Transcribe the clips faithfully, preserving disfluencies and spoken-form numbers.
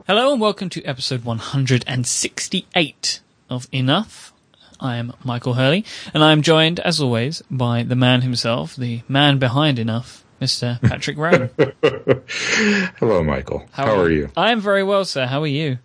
Hello and welcome to episode one hundred sixty-eight of Enough. I am Michael Hurley, and I am joined, as always, by the man himself, the man behind Enough, Mister Patrick Rowan. Hello, Michael. How, How are you? I am very well, sir. How are you?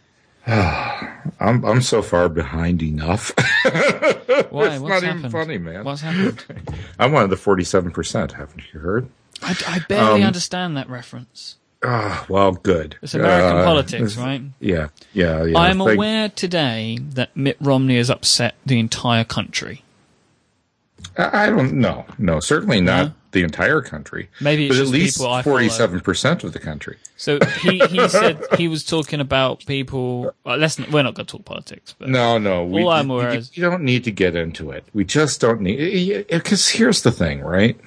I'm I'm so far behind Enough. Why? It's What's not happened? even funny, man. What's happened? I'm one of the forty-seven percent. Haven't you heard? I, I barely Um, understand that reference. Ah, well, good. It's American Uh, politics, it's- right? Yeah, yeah, yeah. I am Thank- aware today that Mitt Romney has upset the entire country. I I don't know. No, certainly not No? the entire country. Maybe it's but at just least people I follow. forty-seven percent of the country. So he, he said he was talking about people. Well, let's, we're not going to talk politics, but No, no. We, All I'm aware you, is- you don't need to get into it. We just don't need. Because here's the thing, right?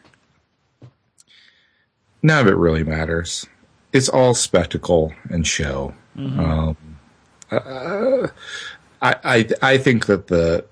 None of it really matters. It's all spectacle and show. Mm-hmm. Um, uh, I, I I think that the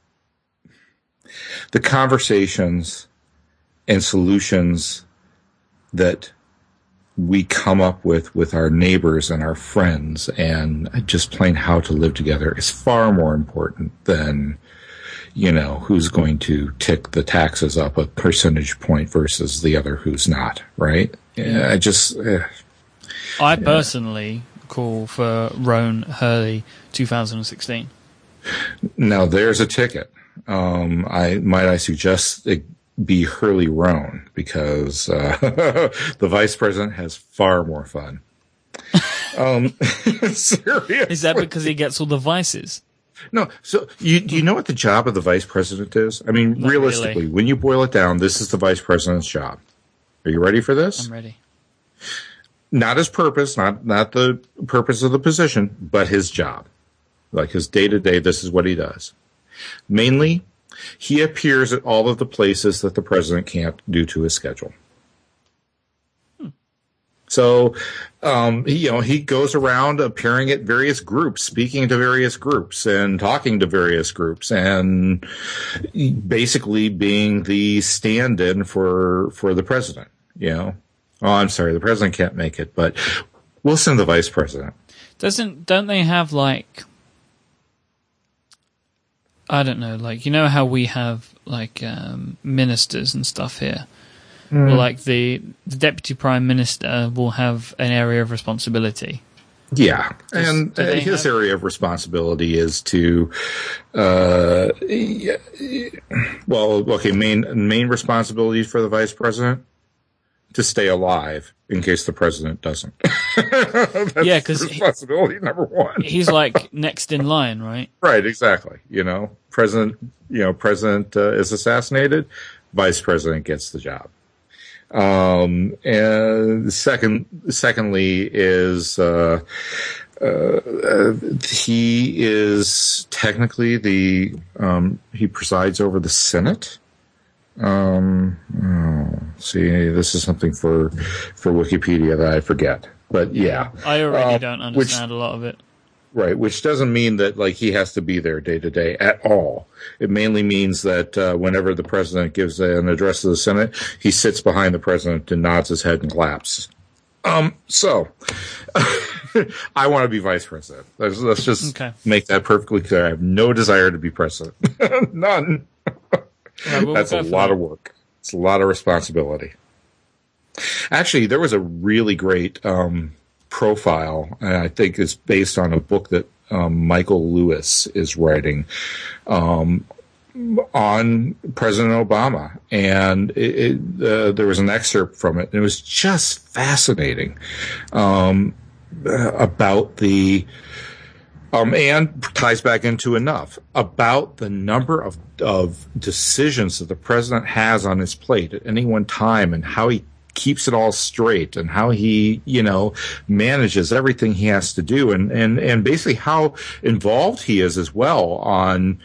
the conversations and solutions that we come up with with our neighbors and our friends and just plain how to live together is far more important than, you know, who's going to tick the taxes up a percentage point versus the other who's not, right? Yeah. I just, uh, I personally call for Roan Hurley twenty sixteen. now there's a ticket. Um, I might I suggest it be Hurley Roan because uh, the vice president has far more fun. um, seriously. Is that because he gets all the vices? No, so you do you know what the job of the vice president is? I mean, Not realistically, really. when you boil it down, this is the vice president's job. Are you ready for this? I'm ready. Not his purpose, not not the purpose of the position, but his job. Like his day to day, this is what he does. Mainly, he appears at all of the places that the president can't due to his schedule. So, um, he, you know, he goes around appearing at various groups, speaking to various groups and talking to various groups and basically being the stand-in for, for the president, you know. Oh, I'm sorry, the president can't make it, but we'll send the vice president. Doesn't don't they have like I don't know, like you know how we have like um, ministers and stuff here. Mm. Well, like the, the deputy prime minister will have an area of responsibility. Yeah, Does- and do uh, they his have- area of responsibility is to, uh, yeah, well, okay, main main responsibilities for the vice president to stay alive in case the president doesn't. That's Yeah, 'cause he- responsibility number one. He's like next in line, right? Right, exactly. You know, president, you know, president uh, is assassinated, vice president gets the job. Um, and second, secondly is, uh, uh, he is technically the, um, he presides over the Senate. Um, oh, see, this is something for, for Wikipedia that I forget, but yeah. I already Uh, don't which- understand a lot of it. Right, which doesn't mean that like he has to be there day to day at all. It mainly means that uh, whenever the president gives an address to the Senate, he sits behind the president and nods his head and claps. Um, so I want to be vice president. Let's, let's just Okay. make that perfectly clear. I have no desire to be president. None. Right, we'll That's go a for lot that. of work. It's a lot of responsibility. Actually, there was a really great um, profile, and I think it's based on a book that um, Michael Lewis is writing um, on President Obama. And it, it, uh, there was an excerpt from it, and it was just fascinating um, about the Um, and ties back into enough about the number of of decisions that the president has on his plate at any one time and how he keeps it all straight and how he, you know, manages everything he has to do and, and, and basically how involved he is as well on,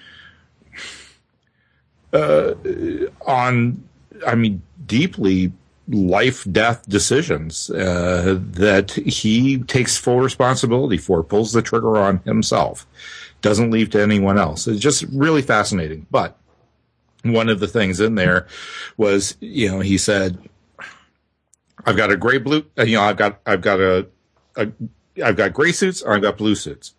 uh, on, I mean, deeply life death decisions uh, that he takes full responsibility for, pulls the trigger on himself, doesn't leave to anyone else. It's just really fascinating. But one of the things in there was, you know, he said, I've got a great blue, uh, you know, I've got, I've got a, a I've got gray suits or I've got blue suits.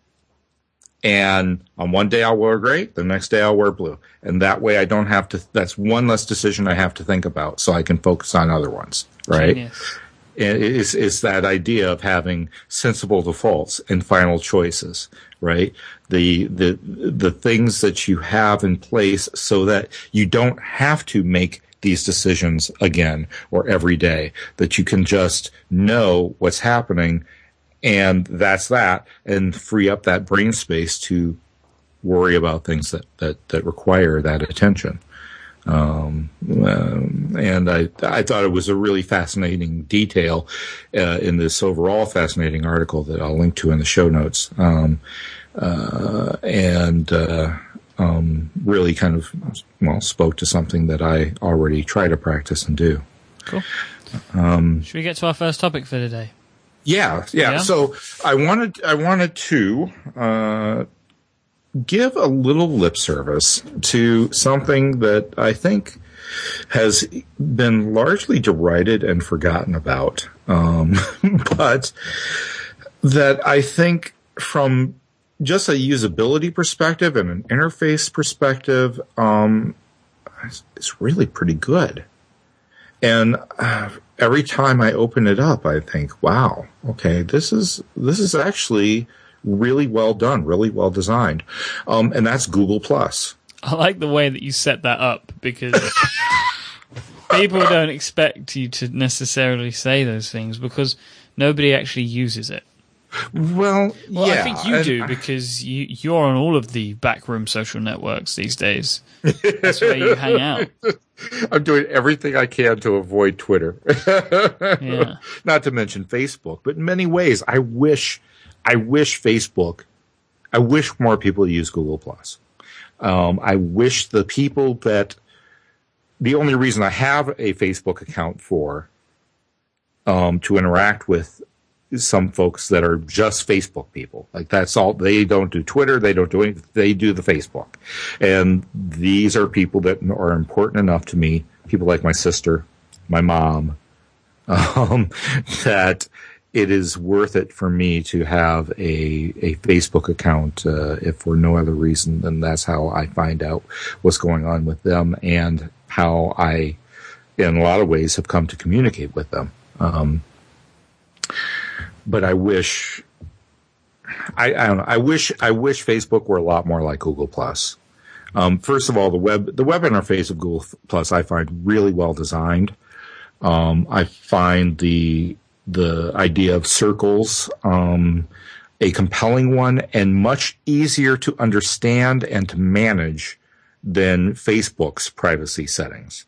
And on one day I'll wear gray, the next day I'll wear blue. And that way I don't have to, that's one less decision I have to think about, so I can focus on other ones, right? Genius. It's, it's that idea of having sensible defaults and final choices, right? The, the, the things that you have in place so that you don't have to make these decisions again or every day, that you can just know what's happening, and that's that, and free up that brain space to worry about things that, that, that require that attention. Um, um, and I, I thought it was a really fascinating detail, uh, in this overall fascinating article that I'll link to in the show notes. Um, uh, and, uh, um, really kind of, well, spoke to something that I already try to practice and do. Cool. Um, should we get to our first topic for today? Yeah, yeah. yeah. So I wanted, I wanted to, uh, give a little lip service to something that I think has been largely derided and forgotten about, um, but that I think from just a usability perspective and an interface perspective, um, it's really pretty good. And uh, every time I open it up, I think, wow, okay, this is this is actually really well done, really well designed. Um, and that's Google Plus. I like the way that you set that up, because people don't expect you to necessarily say those things because nobody actually uses it. Well, well, yeah. I think you do, because you, you're on all of the backroom social networks these days. That's where you hang out. I'm doing everything I can to avoid Twitter. Yeah. Not to mention Facebook, but in many ways, I wish, I wish Facebook, I wish more people use Google Plus. Um, I wish the people that, the only reason I have a Facebook account for, um, to interact with some folks that are just Facebook people. Like, that's all. They don't do Twitter. They don't do anything. They do the Facebook. And these are people that are important enough to me, people like my sister, my mom, um, that it is worth it for me to have a, a Facebook account, uh, if for no other reason than that's how I find out what's going on with them and how I, in a lot of ways, have come to communicate with them. Um, But I wish, I, I don't know. I wish, I wish Facebook were a lot more like Google Plus. Um, first of all, the web, the web interface of Google Plus I find really well designed. Um, I find the the idea of circles um, a compelling one and much easier to understand and to manage than Facebook's privacy settings.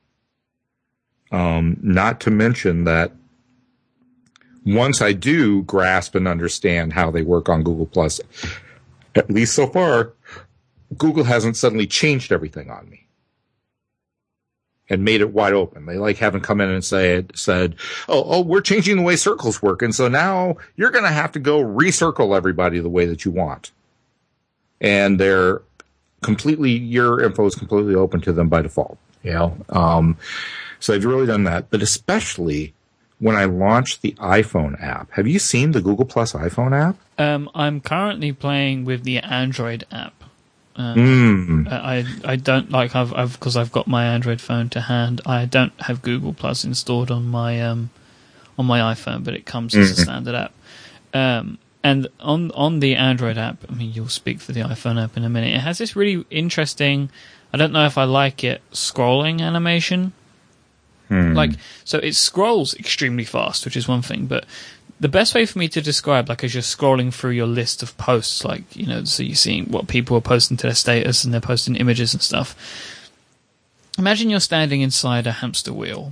Um, not to mention that once I do grasp and understand how they work on Google Plus, at least so far, Google hasn't suddenly changed everything on me and made it wide open. They like haven't come in and said, said, oh, oh, we're changing the way circles work. And so now you're going to have to go recircle everybody the way that you want. And they're completely, your info is completely open to them by default, you know? Um, so they've really done that, but especially when I launched the iPhone app. Have you seen the Google Plus iPhone app? Um, I'm currently playing with the Android app. Um, mm. I I don't like I've I've because I've got my Android phone to hand. I don't have Google Plus installed on my um on my iPhone, but it comes as mm-hmm. a standard app. Um, and on on the Android app, I mean, you'll speak for the iPhone app in a minute. It has this really interesting. I don't know if I like it scrolling animation. Hmm. Like, so it scrolls extremely fast, which is one thing, but the best way for me to describe, like, as you're scrolling through your list of posts, like, you know, so you're seeing what people are posting to their status and they're posting images and stuff. Imagine you're standing inside a hamster wheel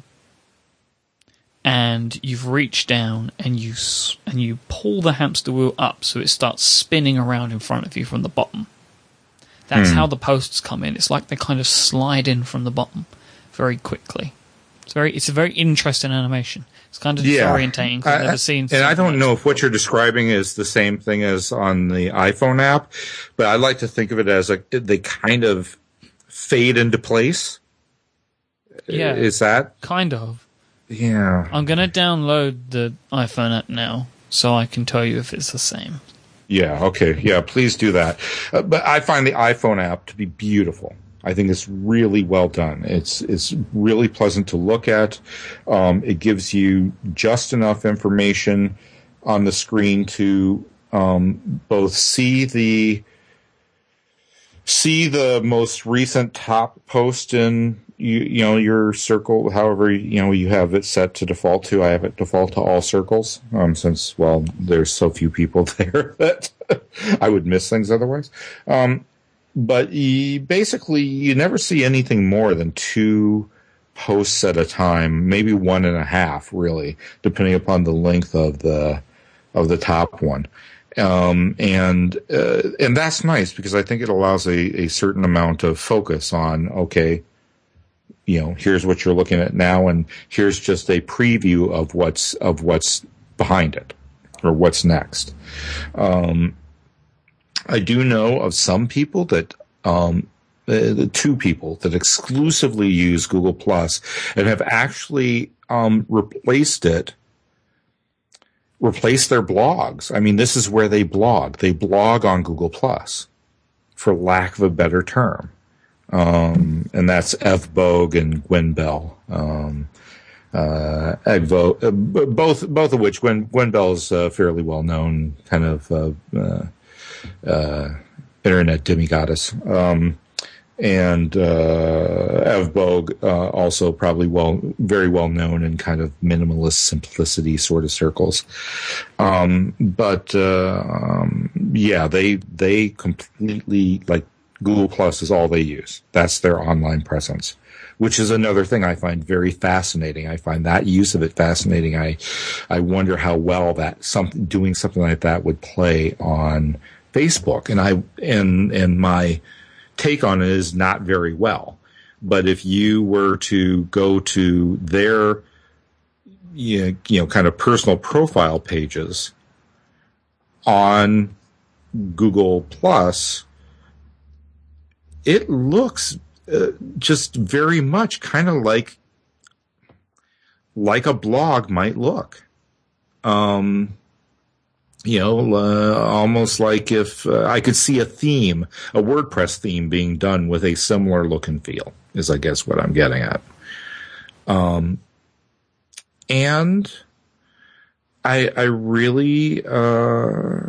and you've reached down and you and you pull the hamster wheel up so it starts spinning around in front of you from the bottom. That's hmm. how the posts come in. It's like they kind of slide in from the bottom very quickly. It's very, it's a very interesting animation. It's kind of yeah. disorientating because I've never seen. And I don't know if what you're describing is the same thing as on the iPhone app, but I like to think of it as a they kind of fade into place. Yeah, is that kind of? Yeah. I'm gonna download the iPhone app now so I can tell you if it's the same. Yeah, okay. Yeah, please do that. Uh, but I find the iPhone app to be beautiful. I think it's really well done. It's it's really pleasant to look at. Um, it gives you just enough information on the screen to um, both see the see the most recent top post in you you know your circle, however you know you have it set to default to. I have it default to all circles, um, since well there's so few people there that I would miss things otherwise. Um, But you, basically, you never see anything more than two posts at a time, maybe one and a half, really, depending upon the length of the of the top one. Um, and uh, and that's nice because I think it allows a, a certain amount of focus on, okay, you know, here's what you're looking at now, and here's just a preview of what's of what's behind it or what's next. Um, I do know of some people that, um, uh, the two people that exclusively use Google Plus and have actually um, replaced it, replaced their blogs. I mean, this is where they blog. They blog on Google Plus, for lack of a better term. Um, and that's Ev Bogue and Gwen Bell. Um, uh, Egvo, uh, both both of which Gwen Gwen Bell is uh, fairly well known, kind of. Uh, uh, Uh, internet demigoddess, um, and uh, Ev Bogue, uh, also probably well, very well known in kind of minimalist simplicity sort of circles. Um, but uh, um, yeah, they they completely, like, Google Plus is all they use. That's their online presence, which is another thing I find very fascinating. I find that use of it fascinating. I I wonder how well that something doing something like that would play on Facebook, and I and and my take on it is not very well. But if you were to go to their you know, you know kind of personal profile pages on Google Plus, it looks uh, just very much kind of like like a blog might look. Um. You know, uh, almost like if uh, I could see a theme, a WordPress theme being done with a similar look and feel, is I guess what I'm getting at. Um, and I, I really, uh,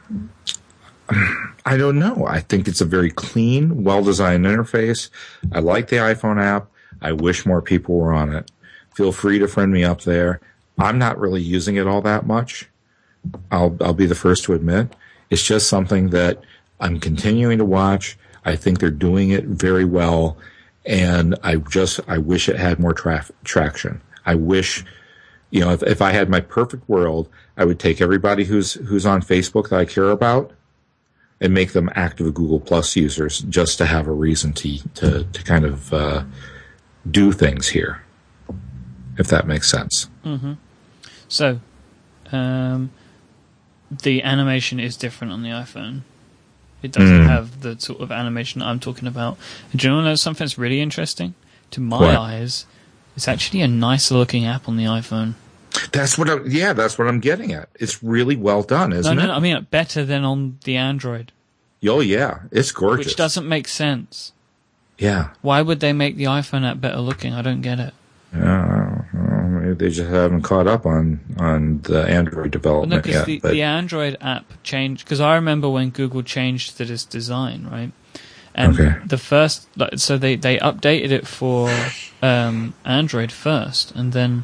I don't know. I think it's a very clean, well-designed interface. I like the iPhone app. I wish more people were on it. Feel free to friend me up there. I'm not really using it all that much. I'll I'll be the first to admit. It's just something that I'm continuing to watch. I think they're doing it very well, and I just I wish it had more tra- traction. I wish, you know, if, if I had my perfect world, I would take everybody who's who's on Facebook that I care about and make them active Google Plus users, just to have a reason to to to kind of uh, do things here, if that makes sense. Mm-hmm. So, um. the animation is different on the iPhone. It doesn't mm. have the sort of animation I'm talking about. And do you want to know something that's really interesting? To my what? eyes, it's actually a nicer looking app on the iPhone. That's what I, yeah, that's what I'm getting at. It's really well done, isn't no, no, it? No, I mean better than on the Android. Oh yeah, it's gorgeous. Which doesn't make sense. Yeah. Why would they make the iPhone app better looking? I don't get it. Yeah, well, maybe they just haven't caught up on, on the Android development well, no, yet. The, but. the Android app changed, because I remember when Google changed this design, right? And okay. the first, so they, they updated it for um, Android first, and then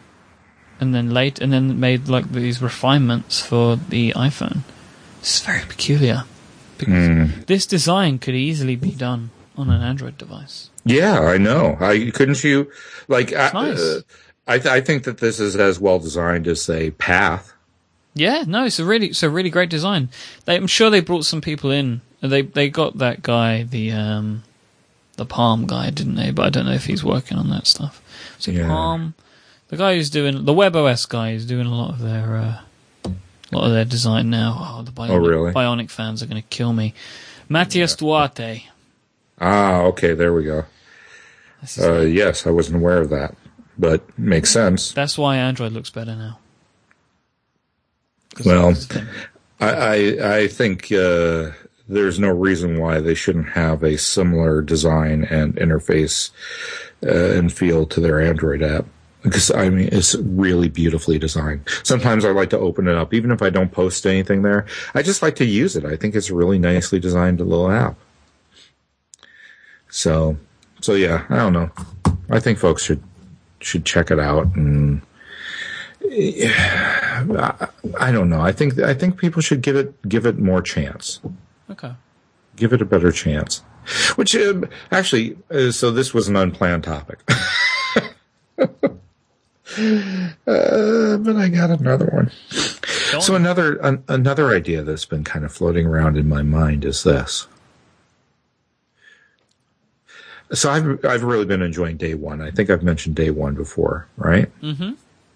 and then late, and then made like these refinements for the iPhone. It's very peculiar, because mm. this design could easily be done on an Android device. Yeah, I know. I couldn't you like? I, nice. uh, I th- I think that this is as well designed as a Path. Yeah, no, it's a really it's a really great design. They, I'm sure they brought some people in. They they got that guy, the um, the Palm guy, didn't they? But I don't know if he's working on that stuff. Was it yeah. Palm? The guy who's doing the WebOS guy is doing a lot of their uh, a lot of their design now. Oh, the Bionic, oh, really? Bionic fans are going to kill me. Matias yeah. Duarte. Ah, okay, there we go. Uh, yes, I wasn't aware of that, but makes sense. That's why Android looks better now. Well, I, I, I think uh, there's no reason why they shouldn't have a similar design and interface uh, and feel to their Android app. Because, I mean, it's really beautifully designed. Sometimes I like to open it up, even if I don't post anything there. I just like to use it. I think it's a really nicely designed little app. So, so yeah, I don't know. I think folks should should check it out, and I, I don't know. I think I think people should give it give it more chance. Okay. Give it a better chance. Which uh, actually, uh, so this was an unplanned topic. Uh, but I got another one. So another an, another idea that's been kind of floating around in my mind is this. So I've I've really been enjoying Day One. I think I've mentioned Day One before, right? Mm-hmm.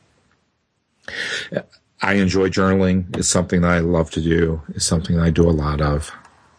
I enjoy journaling. It's something that I love to do. It's something that I do a lot of.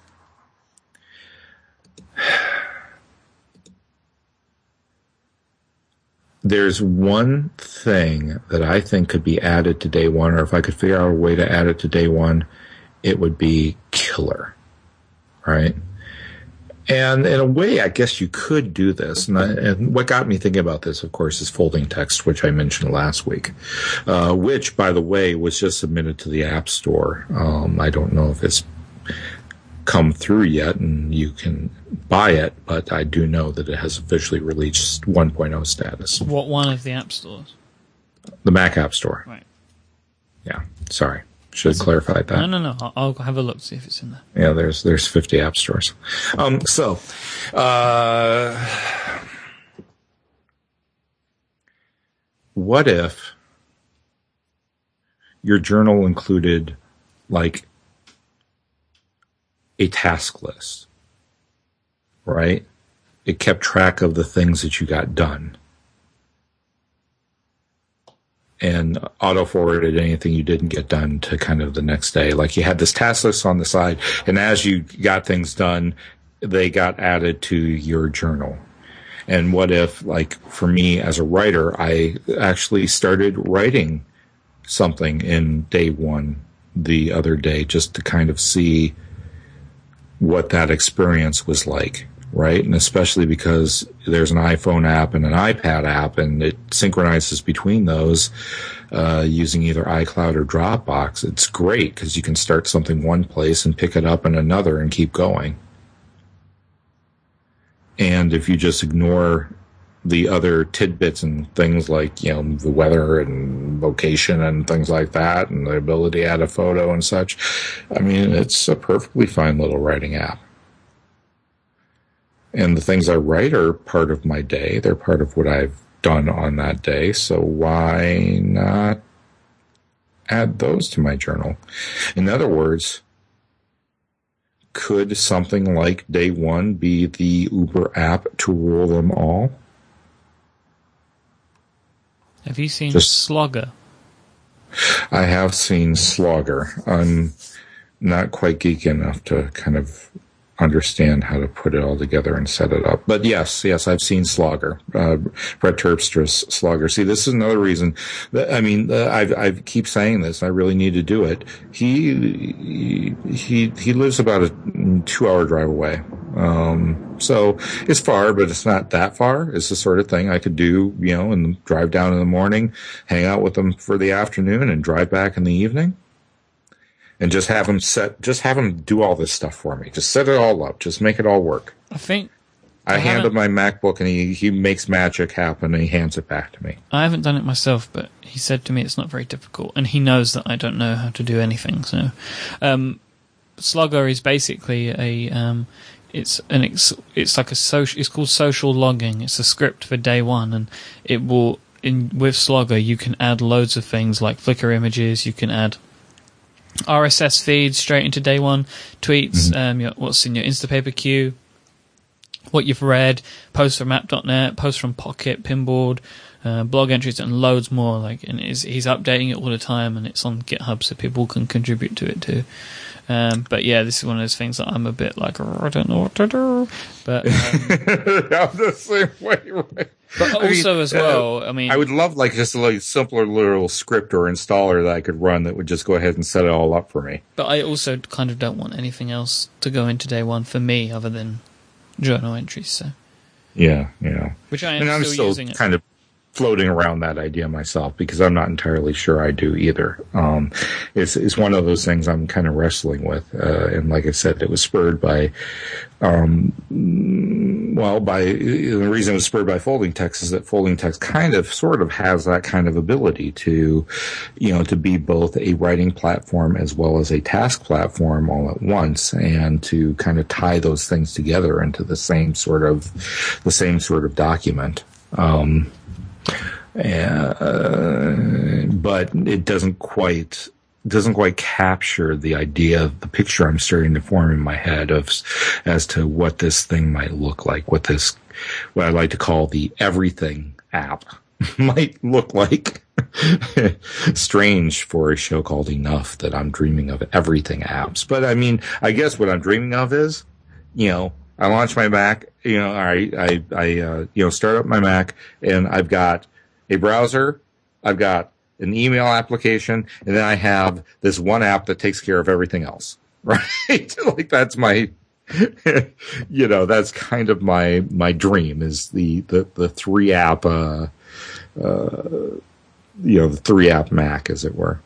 There's one thing that I think could be added to Day One, or if I could figure out a way to add it to Day One, it would be killer, right? And in a way, I guess you could do this. And, I, and what got me thinking about this, of course, is folding text, which I mentioned last week, uh, which, by the way, was just submitted to the App Store. Um, I don't know if it's come through yet and you can buy it, but I do know that it has officially released one point oh status. What one of the app stores? The Mac App Store. Right. Yeah. Sorry. Should have clarified that. No, no, no. I'll, I'll have a look, see if it's in there. Yeah, there's there's fifty app stores. Um, so, uh, what if your journal included, like, a task list, right? It kept track of the things that you got done and auto-forwarded anything you didn't get done to kind of the next day. Like you had this task list on the side, and as you got things done, they got added to your journal. And what if, like, for me as a writer, I actually started writing something in Day One the other day just to kind of see what that experience was like, right? And especially because there's an iPhone app and an iPad app, and it synchronizes between those uh, using either iCloud or Dropbox. It's great because you can start something one place and pick it up in another and keep going. And if you just ignore the other tidbits and things like, you know, the weather and location and things like that, and the ability to add a photo and such, I mean, it's a perfectly fine little writing app. And the things I write are part of my day. They're part of what I've done on that day. So why not add those to my journal? In other words, could something like Day One be the Uber app to rule them all? Have you seen Just, Slogger? I have seen Slogger. I'm not quite geeky enough to kind of understand how to put it all together and set it up. But yes, yes, I've seen Slogger, uh, Brett Terpstra's Slogger. See, this is another reason that, I mean, uh, I I keep saying this. I really need to do it. He he he lives about a two-hour drive away. Um, so it's far, but it's not that far. It's the sort of thing I could do, you know, and drive down in the morning, hang out with him for the afternoon, and drive back in the evening. And just have him set, just have him do all this stuff for me. Just set it all up. Just make it all work. I think I, I hand him my MacBook, and he, he makes magic happen, and he hands it back to me. I haven't done it myself, but he said to me it's not very difficult, and he knows that I don't know how to do anything. So, um, Slogger is basically a um, it's an it's, it's like a social. It's called social logging. It's a script for Day One, and it will in with Slogger you can add loads of things like Flickr images. You can add R S S feeds straight into Day One, tweets, mm-hmm. um, your, what's in your Instapaper queue, what you've read, posts from app dot net, posts from Pocket, Pinboard, uh, blog entries, and loads more. Like, and is he's updating it all the time, and it's on GitHub, so people can contribute to it too. Um, but yeah, this is one of those things that I'm a bit like, oh, I don't know what to do. But um, I'm the same way. Right? But also I mean, as well, I mean, I would love like just a like, simpler little script or installer that I could run that would just go ahead and set it all up for me. But I also kind of don't want anything else to go into day one for me other than journal entries. So yeah, yeah. Which I am and I'm still, still using kind it. of floating around that idea myself because I'm not entirely sure I do either. Um, it's, it's one of those things I'm kind of wrestling with. Uh, and like I said, it was spurred by, um, well, by the reason it was spurred by Folding Text is that Folding Text kind of sort of has that kind of ability to, you know, to be both a writing platform as well as a task platform all at once and to kind of tie those things together into the same sort of, the same sort of document. Um, Uh, but it doesn't quite doesn't quite capture the idea, the picture I'm starting to form in my head of as to what this thing might look like, what this, what I like to call the everything app might look like. Strange for a show called Enough that I'm dreaming of everything apps. But I mean, I guess what I'm dreaming of is, you know, I launch my Mac, you know, I, I, I, uh, you know, start up my Mac and I've got a browser, I've got an email application, and then I have this one app that takes care of everything else, right? Like that's my, you know, that's kind of my, my dream is the, the, the three app, uh, uh, you know, the three app Mac, as it were.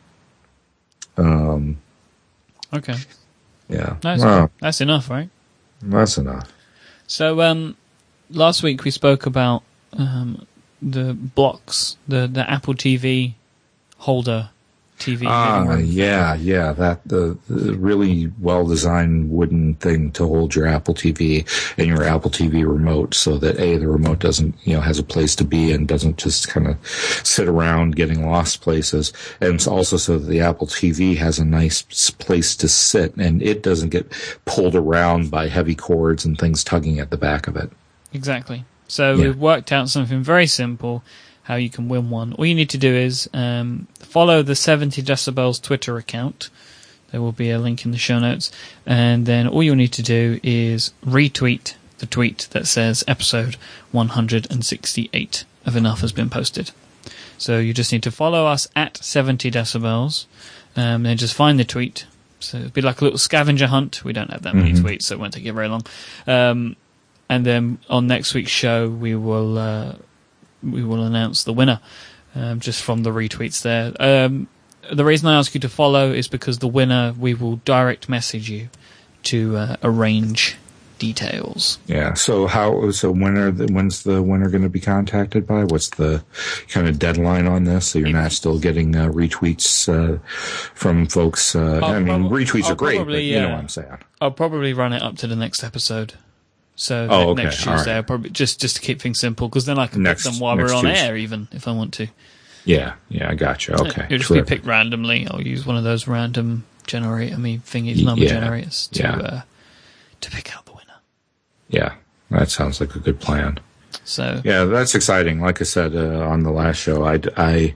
Um, okay. Yeah. That's, well, that's enough, right? That's enough. So, um, last week we spoke about, um, the blocks, the, the Apple T V holder T V. Ah, yeah, yeah, that the, the really well designed wooden thing to hold your Apple T V and your Apple T V remote, so that a the remote doesn't, you know, has a place to be and doesn't just kind of sit around getting lost places, and it's also so that the Apple T V has a nice place to sit and it doesn't get pulled around by heavy cords and things tugging at the back of it. Exactly. So yeah. we've worked out something very simple, how you can win one. All you need to do is um, follow the seventy decibels Twitter account. There will be a link in the show notes. And then all you'll need to do is retweet the tweet that says episode one hundred sixty-eight of Enough has been posted. So you just need to follow us at seventy decibels, um, and just find the tweet. So it'll be like a little scavenger hunt. We don't have that many mm-hmm. tweets, so it won't take you very long. Um, and then on next week's show, we will uh, we will announce the winner um, just from the retweets there. Um, the reason I ask you to follow is because the winner, we will direct message you to uh, arrange details. Yeah. So how? So when are the, when's the winner going to be contacted by? What's the kind of deadline on this? So you're not still getting uh, retweets uh, from folks. Uh, I mean, prob- retweets I'll are great, probably, but you uh, know what I'm saying. I'll probably run it up to the next episode. So oh, okay. next Tuesday, right. I'll probably just just to keep things simple, because then I can next, pick them while we're on Tuesday. Air, even if I want to. Yeah. Yeah. I gotcha. Okay. It'll just Terrific. be picked randomly. I'll use one of those random generator me thingies, number yeah. generators to yeah. uh, to pick out the winner. Yeah, that sounds like a good plan. So yeah, that's exciting. Like I said uh, on the last show, I, I,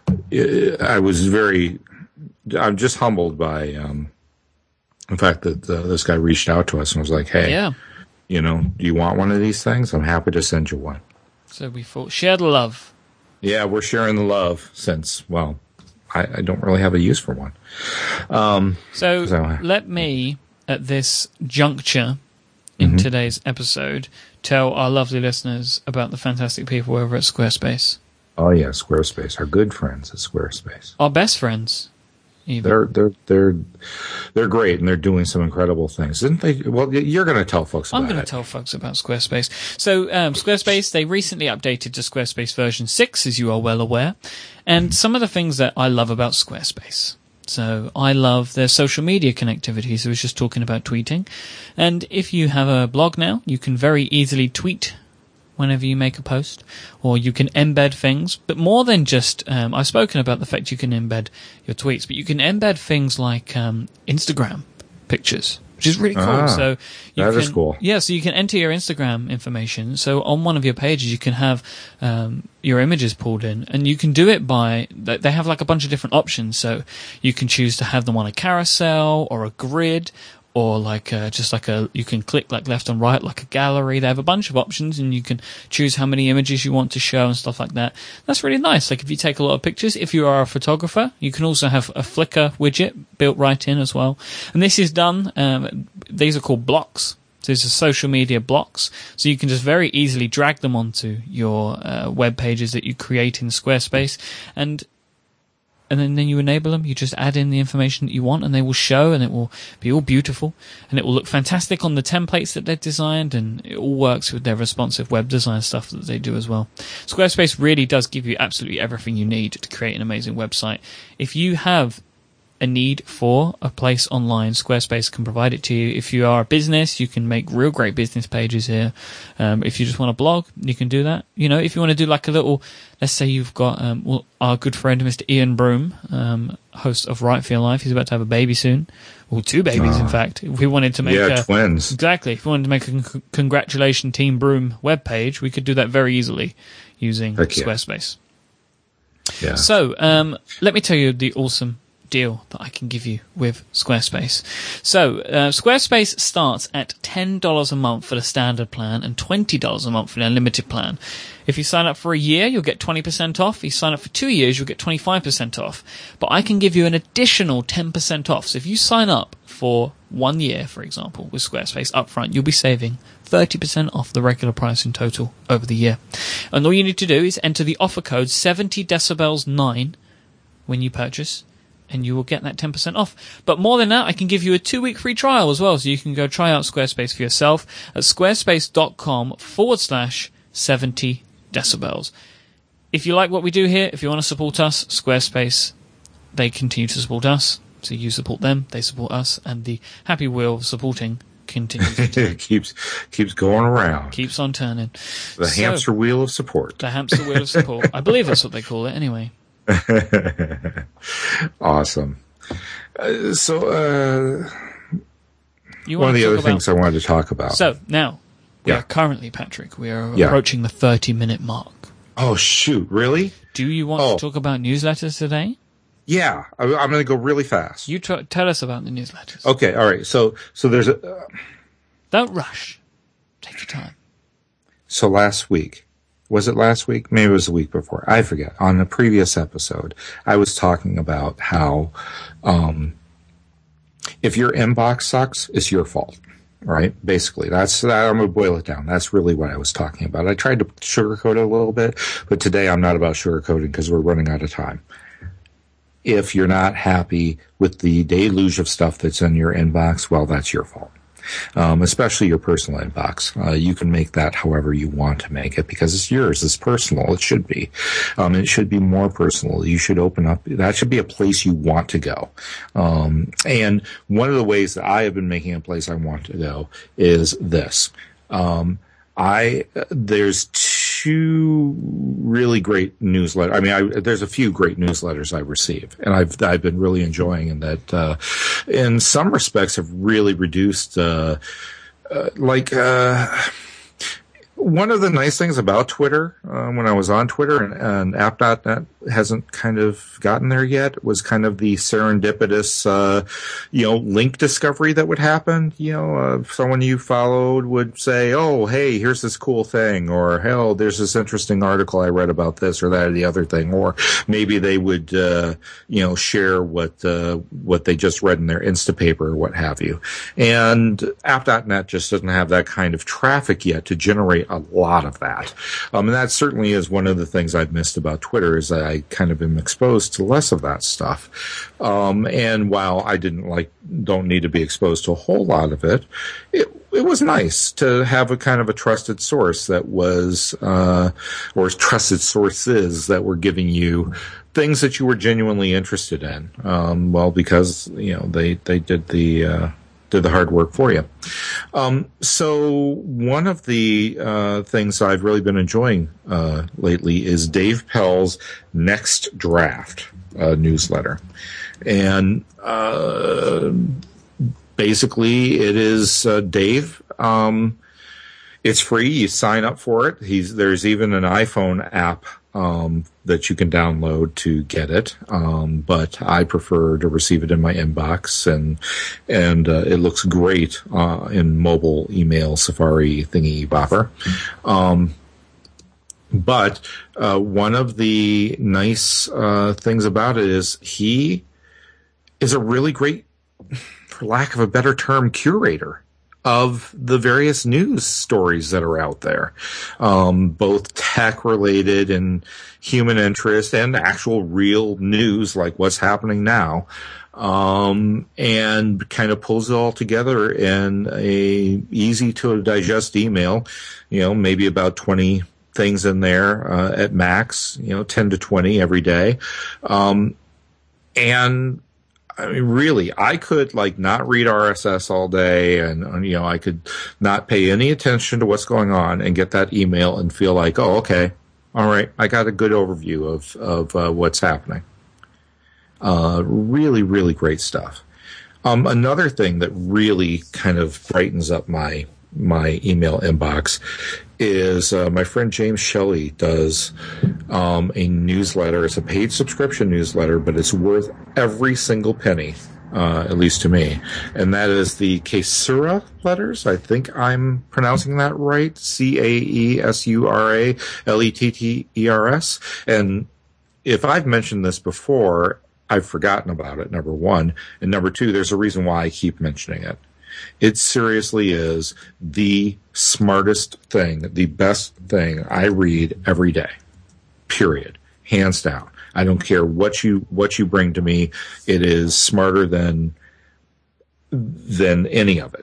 I was very, I'm just humbled by um, the fact that uh, this guy reached out to us and was like, "Hey, yeah. you know, do you want one of these things? I'm happy to send you one." So we thought, share the love. Yeah, we're sharing the love since, well, I, I don't really have a use for one. Um, so, so let me, at this juncture in mm-hmm. today's episode, tell our lovely listeners about the fantastic people over at Squarespace. Oh yeah, Squarespace, our good friends at Squarespace, our best friends. Even. They're they're they're they're great, and they're doing some incredible things, isn't they? Well, you're going to tell folks about it. I'm going to tell folks about Squarespace. So, um, Squarespace, they recently updated to Squarespace version six, as you are well aware, and some of the things that I love about Squarespace. So, I love their social media connectivity. So, I was just talking about tweeting, and if you have a blog now, you can very easily tweet whenever you make a post, or you can embed things, but more than just, um, I've spoken about the fact you can embed your tweets, but you can embed things like um, Instagram pictures which is really cool. Ah, so you that can, is cool. Yeah, so you can enter your Instagram information. So on one of your pages, you can have um, your images pulled in, and you can do it by, they have like a bunch of different options. So you can choose to have them on a carousel or a grid, or like uh, just like a, you can click like left and right like a gallery. They have a bunch of options, and you can choose how many images you want to show and stuff like that. That's really nice. Like if you take a lot of pictures, if you are a photographer, you can also have a Flickr widget built right in as well. And this is done, um, these are called blocks. So these are social media blocks. So you can just very easily drag them onto your uh, web pages that you create in Squarespace, and And then, then you enable them, you just add in the information that you want, and they will show, and it will be all beautiful, and it will look fantastic on the templates that they've designed, and it all works with their responsive web design stuff that they do as well. Squarespace really does give you absolutely everything you need to create an amazing website. If you have a need for a place online, Squarespace can provide it to you. If you are a business, you can make real great business pages here. Um, if you just want to blog, you can do that. You know, if you want to do like a little, let's say you've got um, well, our good friend Mister Ian Broom, um, host of Right for Your Life. He's about to have a baby soon, or two babies, uh, in fact. If we wanted to make yeah, a, twins. Exactly. If we wanted to make a con- congratulation Team Broom webpage, we could do that very easily using Heck yeah. Squarespace. Yeah. So um, let me tell you the awesome deal that I can give you with Squarespace. So uh, Squarespace starts at ten dollars a month for the standard plan and twenty dollars a month for the unlimited plan. If you sign up for a year, you'll get twenty percent off. If you sign up for two years, you'll get twenty-five percent off. But I can give you an additional ten percent off. So if you sign up for one year, for example, with Squarespace upfront, you'll be saving thirty percent off the regular price in total over the year. And all you need to do is enter the offer code seventy decibels nine when you purchase, and you will get that ten percent off. But more than that, I can give you a two-week free trial as well, so you can go try out Squarespace for yourself at squarespace.com forward slash 70 decibels. If you like what we do here, if you want to support us, Squarespace, they continue to support us. So you support them, they support us, and the happy wheel of supporting continues to turn. It keeps keeps going around. Keeps on turning. The So, hamster wheel of support. The hamster wheel of support. I believe that's what they call it anyway. Awesome. Uh, so, uh, You one want of the to other talk things about... I wanted to talk about. So, now, we Yeah. are currently, Patrick, we are Yeah. approaching the thirty-minute mark. Oh, shoot. Really? Do you want Oh. to talk about newsletters today? Yeah. I, I'm going to go really fast. You tr- tell us about the newsletters. Okay. All right. So, so there's a, uh, Don't rush. Take your time. so last week, was it last week? Maybe it was the week before. I forget. On the previous episode, I was talking about how, um, if your inbox sucks, it's your fault. Right? Basically, that's that. I'm going to boil it down. That's really what I was talking about. I tried to sugarcoat it a little bit, but today I'm not about sugarcoating because we're running out of time. If you're not happy with the deluge of stuff that's in your inbox, well, that's your fault. Um, especially your personal inbox. Uh, you can make that however you want to make it because it's yours. It's personal. It should be. Um, it should be more personal. You should open up. That should be a place you want to go. Um, and one of the ways that I have been making a place I want to go is this. Um, I, there's two really great newsletters. I mean, I, there's a few great newsletters I receive, and I've, I've been really enjoying, and that, uh, in some respects have really reduced, uh, uh like, uh, one of the nice things about Twitter, uh, when I was on Twitter and, and app dot net hasn't kind of gotten there yet, was kind of the serendipitous, uh, you know, link discovery that would happen. You know, uh, someone you followed would say, oh, hey, here's this cool thing, or, hell, there's this interesting article I read about this or that or the other thing, or maybe they would, uh, you know, share what, uh, what they just read in their Instapaper or what have you. And app dot net just doesn't have that kind of traffic yet to generate a lot of that. Um, and that certainly is one of the things I've missed about Twitter is that I kind of am exposed to less of that stuff. Um, and while I didn't like, don't need to be exposed to a whole lot of it, it, it was nice to have a kind of a trusted source that was, uh, or trusted sources that were giving you things that you were genuinely interested in. Um, well, because, you know, they, they did the, uh, did the hard work for you. Um, so one of the uh, things I've really been enjoying uh, lately is Dave Pell's Next Draft uh, newsletter. And uh, basically, it is uh, Dave. Um, it's free. You sign up for it. He's there's even an iPhone app um, that you can download to get it. Um, but I prefer to receive it in my inbox, and and uh, it looks great uh, in mobile email Safari thingy bopper. Um, but uh, one of the nice uh, things about it is he is a really great, for lack of a better term, curator of the various news stories that are out there, um, both tech related and human interest and actual real news like what's happening now, um, and kind of pulls it all together in a easy to digest email, you know, maybe about twenty things in there uh, at max, you know, ten to twenty every day. Um, and I mean, really, I could like not read R S S all day, and you know, I could not pay any attention to what's going on and get that email and feel like, oh, okay, all right, I got a good overview of of uh, what's happening. Uh, really, really great stuff. Um, another thing that really kind of brightens up my my email inbox is uh, my friend James Shelley does um, a newsletter. It's a paid subscription newsletter, but it's worth every single penny, uh, at least to me. And that is the Caesura letters. I think I'm pronouncing that right. C A E S U R A L E T T E R S. And if I've mentioned this before, I've forgotten about it, number one. And number two, there's a reason why I keep mentioning it. It seriously is the smartest thing, the best thing I read every day. Period. Hands down. I don't care what you what you bring to me. It is smarter than than any of it.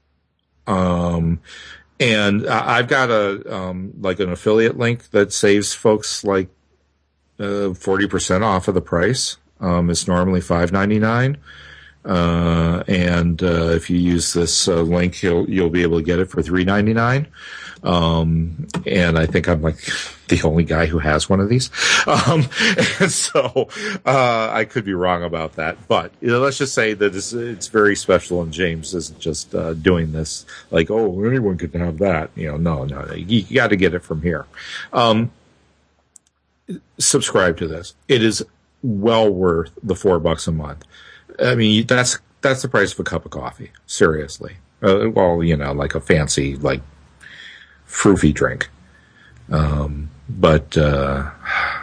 Um, and I've got a um, like an affiliate link that saves folks like uh, forty percent off of the price. Um, it's normally five ninety-nine. Uh, and, uh, if you use this, uh, link, you'll, you'll be able to get it for three ninety-nine. Um, and I think I'm like the only guy who has one of these. Um, and so, uh, I could be wrong about that, but you know, let's just say that it's, it's very special, and James isn't just, uh, doing this like, oh, anyone could have that. You know, no, no, you, you got to get it from here. Um, subscribe to this. It is well worth the four bucks a month. I mean, that's that's the price of a cup of coffee. Seriously. Uh, well, you know, like a fancy, like, froofy drink. Um, but uh,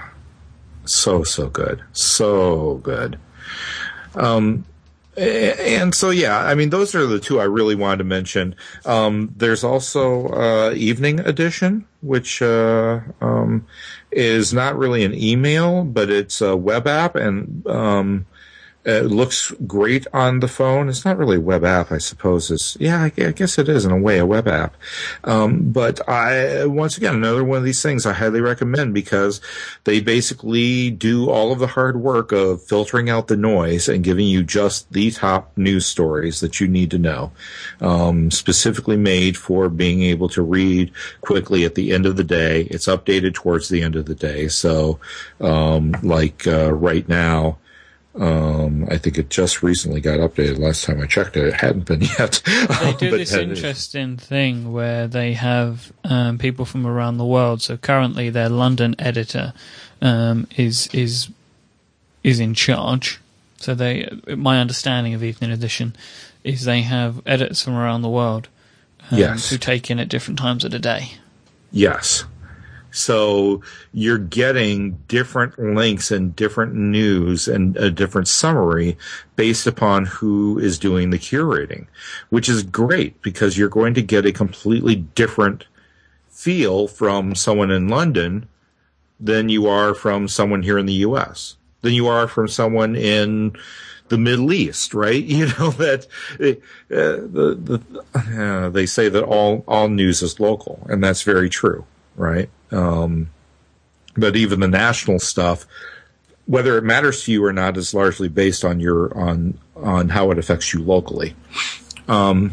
so, so good. So good. Um, and so, yeah, I mean, those are the two I really wanted to mention. Um, there's also uh, Evening Edition, which uh, um, is not really an email, but it's a web app, and um it looks great on the phone. It's not really a web app, I suppose. It's, yeah, I guess it is in a way a web app. Um, but I, once again, another one of these things I highly recommend, because they basically do all of the hard work of filtering out the noise and giving you just the top news stories that you need to know. Um, specifically made for being able to read quickly at the end of the day. It's updated towards the end of the day. So, um, like, uh, right now, Um, I think it just recently got updated. Last time I checked it, it hadn't been yet. They do this interesting thing where they have um, people from around the world. So currently, their London editor um, is is is in charge. So they, my understanding of Evening Edition is they have editors from around the world um, yes. who take in at different times of the day. Yes. So you're getting different links and different news and a different summary based upon who is doing the curating, which is great because you're going to get a completely different feel from someone in London than you are from someone here in the U S, than you are from someone in the Middle East, right? You know, that uh, the, the, uh, they say that all, all news is local, and that's very true, right? Um, but even the national stuff, whether it matters to you or not, is largely based on your, on, on how it affects you locally. Um,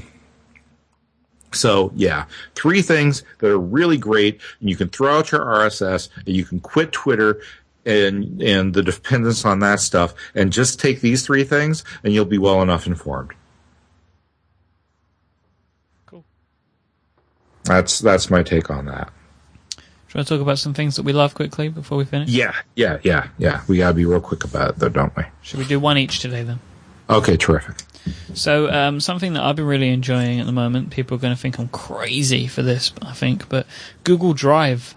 so yeah, three things that are really great, and you can throw out your R S S, and you can quit Twitter and, and the dependence on that stuff, and just take these three things, and you'll be well enough informed. That's that's my take on that. Do you want to talk about some things that we love quickly before we finish? Yeah, yeah, yeah, yeah. We gotta be real quick about it, though, don't we? Should we do one each today, then? Okay, terrific. So, um, something that I've been really enjoying at the moment, people are going to think I'm crazy for this, I think, but Google Drive.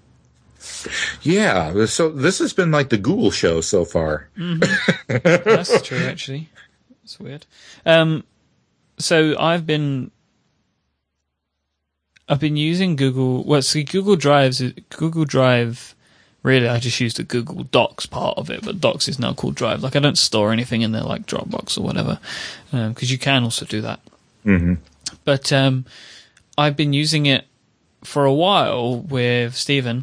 Yeah, so this has been like the Google show so far. Mm-hmm. That's true, actually. That's weird. Um, so I've been... I've been using Google. Well, see, Google Drive's Google Drive. Really, I just used the Google Docs part of it, but Docs is now called Drive. Like, I don't store anything in there like Dropbox or whatever, because um, you can also do that. Mm-hmm. But um, I've been using it for a while with Stephen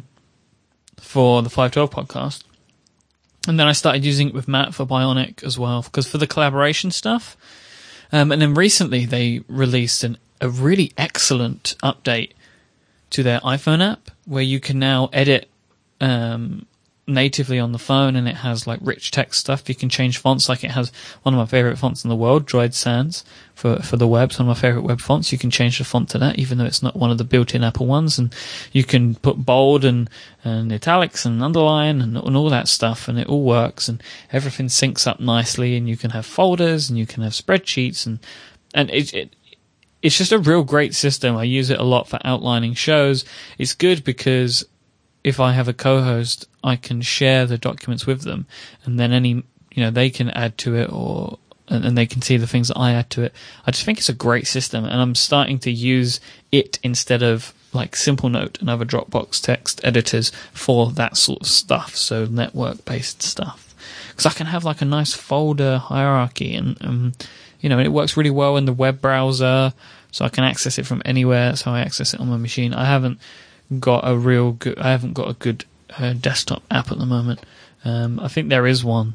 for the five twelve podcast, and then I started using it with Matt for Bionic as well, because for the collaboration stuff. Um, and then recently they released an a really excellent update to their iPhone app where you can now edit um, natively on the phone, and it has like rich text stuff. You can change fonts. Like, it has one of my favorite fonts in the world, Droid Sans, for for the web. It's one of my favorite web fonts. You can change the font to that, even though it's not one of the built-in Apple ones. And you can put bold and, and italics and underline and, and all that stuff, and it all works, and everything syncs up nicely. And you can have folders, and you can have spreadsheets, and and it, it it's just a real great system. I use it a lot for outlining shows. It's good because if I have a co-host, I can share the documents with them, and then any, you know, they can add to it, or and, and they can see the things that I add to it. I just think it's a great system, and I'm starting to use it instead of like Simple Note and other Dropbox text editors for that sort of stuff. So network-based stuff, because I can have like a nice folder hierarchy, and um, you know, and it works really well in the web browser, so I can access it from anywhere. That's how I access it on my machine. I haven't got a real good. I haven't got a good uh, desktop app at the moment. Um, I think there is one,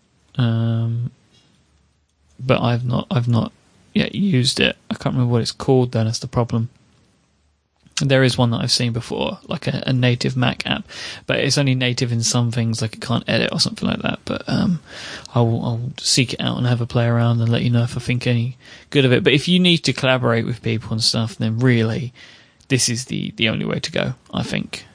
um, but I've not. I've not yet used it. I can't remember what it's called. Then that's the problem. There is one that I've seen before, like a, a native Mac app, but it's only native in some things, like it can't edit or something like that. But um, I'll, I'll seek it out and have a play around and let you know if I think any good of it. But if you need to collaborate with people and stuff, then really, this is the, the only way to go, I think.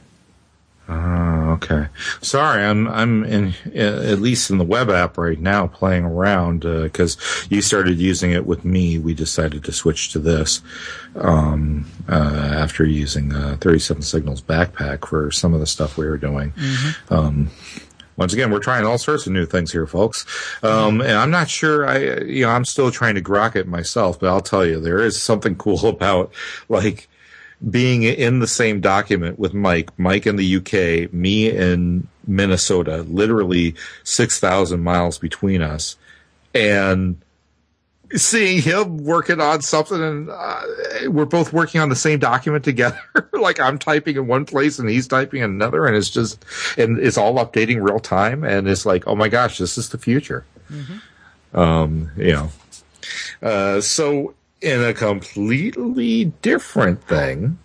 Oh, okay. Sorry, I'm I'm in at least in the web app right now playing around because uh, you started using it with me. We decided to switch to this um, uh, after using uh, thirty-seven Signals Backpack for some of the stuff we were doing. Mm-hmm. Um, once again, we're trying all sorts of new things here, folks. Um, and I'm not sure. I you know I'm still trying to grok it myself, but I'll tell you, there is something cool about like being in the same document with Mike, Mike in the U K, me in Minnesota, literally six thousand miles between us, and seeing him working on something, and uh, we're both working on the same document together. Like, I'm typing in one place and he's typing in another, and it's just, and it's all updating real time, and it's like, oh my gosh, this is the future. Mm-hmm. Um, you know, uh, so, in a completely different thing,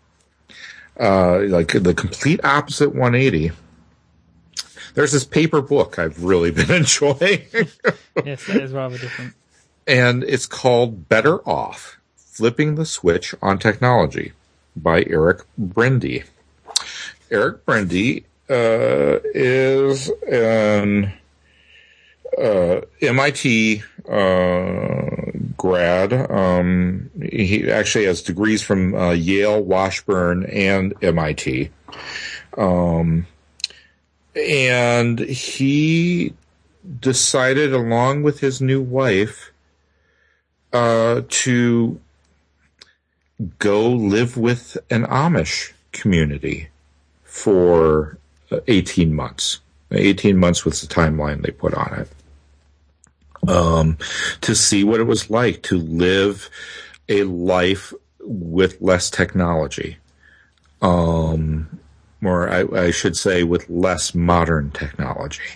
uh, like the complete opposite one eighty, there's this paper book I've really been enjoying. Yes, that is rather different. And it's called Better Off, Flipping the Switch on Technology by Eric Brindy. Eric Brindy uh, is an uh, M I T uh, grad. Um, he actually has degrees from uh, Yale, Washburn, and M I T. Um, and he decided, along with his new wife, uh, to go live with an Amish community for eighteen months. eighteen months was the timeline they put on it. Um, to see what it was like to live a life with less technology. Um, or I, I should say with less modern technology.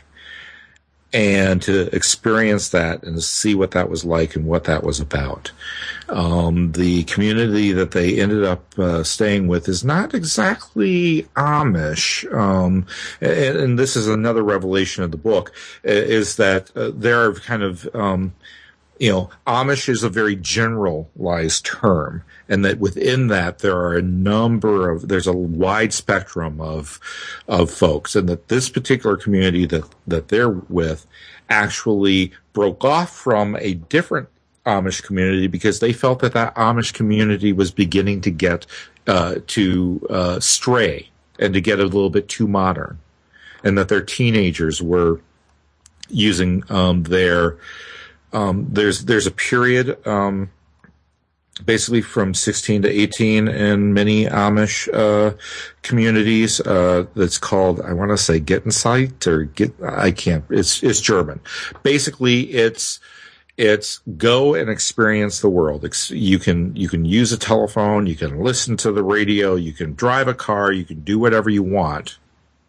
And to experience that and to see what that was like and what that was about. Um, the community that they ended up uh, staying with is not exactly Amish. Um, and, and this is another revelation of the book, is that uh, they're kind of um, you know, Amish is a very generalized term, and that within that there are a number of, there's a wide spectrum of, of folks, and that this particular community that, that they're with actually broke off from a different Amish community because they felt that that Amish community was beginning to get, uh, to, uh, stray and to get a little bit too modern, and that their teenagers were using, um, their, Um, there's, there's a period, um, basically from sixteen to eighteen in many Amish, uh, communities, uh, that's called, I want to say Gettensight or get, I can't, it's, it's German. Basically, it's, it's go and experience the world. It's, you can, you can use a telephone, you can listen to the radio, you can drive a car, you can do whatever you want,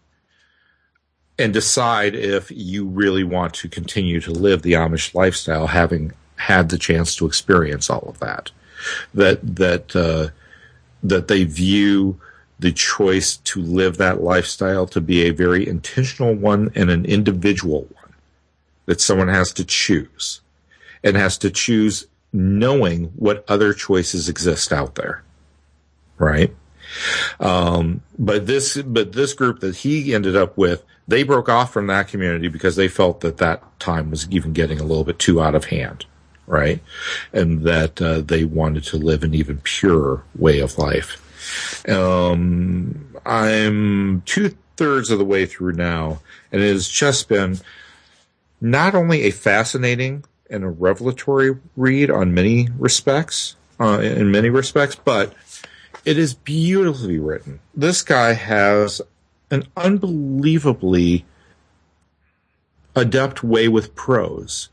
and decide if you really want to continue to live the Amish lifestyle, having had the chance to experience all of that. That that uh, that they view the choice to live that lifestyle to be a very intentional one and an individual one that someone has to choose, and has to choose knowing what other choices exist out there, right? Um, but this but this group that he ended up with, they broke off from that community because they felt that that time was even getting a little bit too out of hand, right? And that uh, they wanted to live an even purer way of life. Um, I'm two-thirds of the way through now, and it has just been not only a fascinating and a revelatory read on many respects, uh, in many respects, but it is beautifully written. This guy has an unbelievably adept way with prose.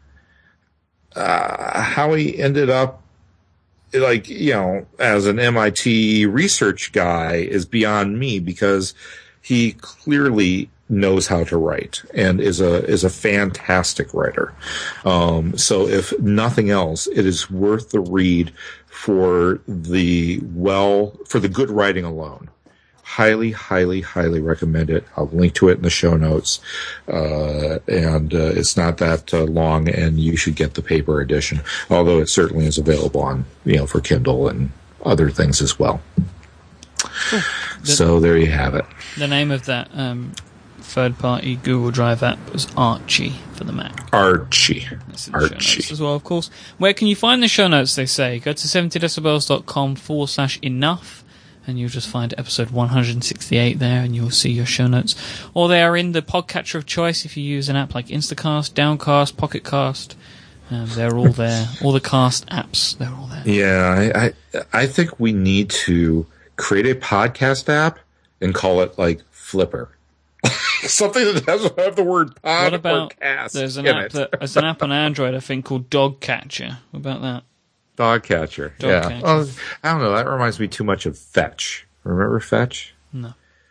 Uh, how he ended up, like, you know, as an M I T research guy is beyond me, because he clearly knows how to write and is a is a fantastic writer. Um, so if nothing else, it is worth the read for the well for the good writing alone. Highly, highly, highly recommend it. I'll link to it in the show notes. Uh, and uh, it's not that uh, long, and you should get the paper edition, although it certainly is available on, you know, for Kindle and other things as well. Cool. The, so there you have it. The name of that um, third-party Google Drive app was Archie for the Mac. Archie. That's in the Archie. show notes as well, of course. Where can you find the show notes, they say? Go to seventy decibels dot com forward slash enough. And you'll just find episode one hundred sixty-eight there, and you'll see your show notes. Or they are in the podcatcher of choice if you use an app like Instacast, Downcast, Pocketcast. Um, they're all there. All the cast apps, they're all there. Yeah, I, I I think we need to create a podcast app and call it like Flipper. Something that doesn't have the word pod what about, or cast there's an in app it. that, there's an app on Android, I think, called Dogcatcher. What about that? Dog catcher. Dog yeah. catcher. Well, I don't know. That reminds me too much of Fetch. Remember Fetch? No.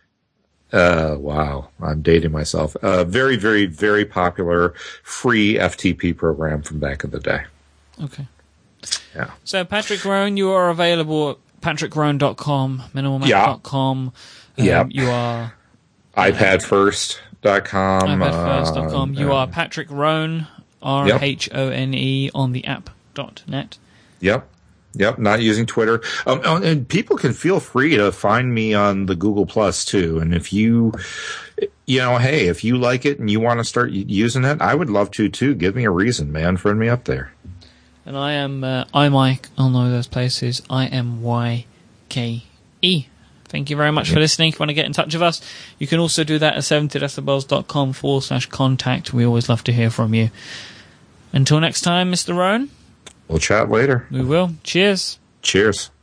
Uh, wow. I'm dating myself. Uh, very, very, very popular free F T P program from back in the day. Okay. Yeah. So, Patrick Roan, you are available at patrick roan dot com, minimal mac dot com. Yeah. Um, you are iPad first dot com. iPad first dot com. Uh, you uh, are Patrick Roan, R H O N E, on the app dot net. Yep. Yep. Not using Twitter. Um, and people can feel free to find me on the Google Plus too. And if you, you know, hey, if you like it and you want to start using it, I would love to too. Give me a reason, man. Friend me up there. And I am, uh, iMyke on all those places. I M Y K E. Thank you very much for listening. If you want to get in touch with us, you can also do that at seventy decibels dot com forward slash contact. We always love to hear from you. Until next time, Mister Roan. We'll chat later. We will. Cheers. Cheers.